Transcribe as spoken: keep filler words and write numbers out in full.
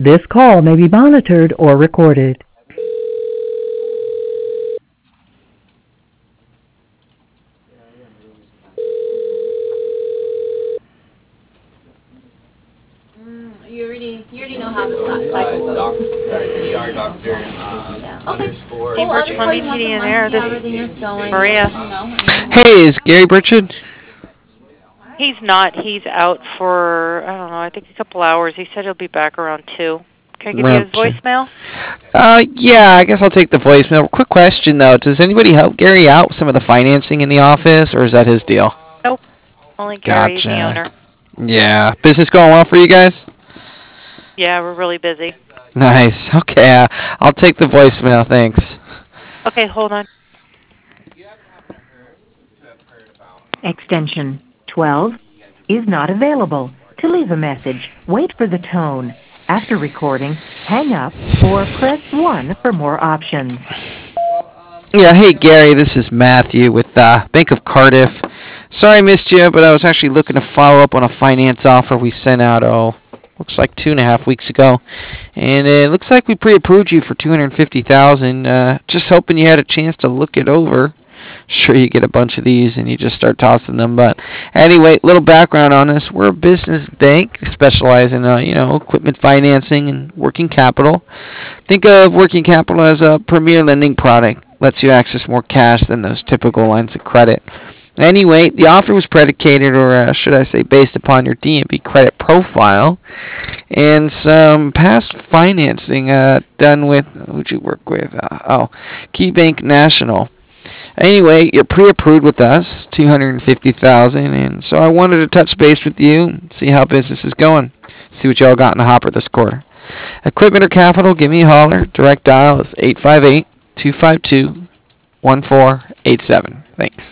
This call may be monitored or recorded. You already, you already know how the cycle uh, doc, uh, E R doctor uh, yeah. underscore. Hey, Birch Plumbing, Heating and Air. This is Maria. Hey, is Gary Burchard? He's not. He's out for, I don't know, I think a couple hours. He said he'll be back around two. Can I give you his voicemail? Uh, yeah, I guess I'll take the voicemail. Quick question, though. Does anybody help Gary out with some of the financing in the office, or is that his deal? Nope. Only Gary, Gotcha. the owner. Yeah. Business going well for you guys? Yeah, we're really busy. Nice. Okay, uh, I'll take the voicemail. Thanks. Okay, hold on. Extension twelve is not available. To leave a message, wait for the tone. After recording, hang up or press one for more options. Yeah, hey Gary, this is Matthew with uh, Bank of Cardiff. Sorry I missed you, but I was actually looking to follow up on a finance offer we sent out, oh, looks like two and a half weeks ago. And it looks like we pre-approved you for two hundred fifty thousand dollars. Uh, just hoping you had a chance to look it over. Sure, you get a bunch of these and you just start tossing them. But anyway, little background on us. We're a business bank specializing in, uh, you know, equipment financing and working capital. Think of working capital as a premier lending product. Lets you access more cash than those typical lines of credit. Anyway, the offer was predicated, or uh, should I say based upon your D and B credit profile and some past financing uh, done with, who'd you work with? Uh, oh, KeyBank National. Anyway, you're pre-approved with us, two hundred fifty thousand dollars, and so I wanted to touch base with you and see how business is going. See what y'all got in the hopper this quarter. Equipment or capital, give me a holler. Direct dial is eight five eight, two five two, one four eight seven. Thanks.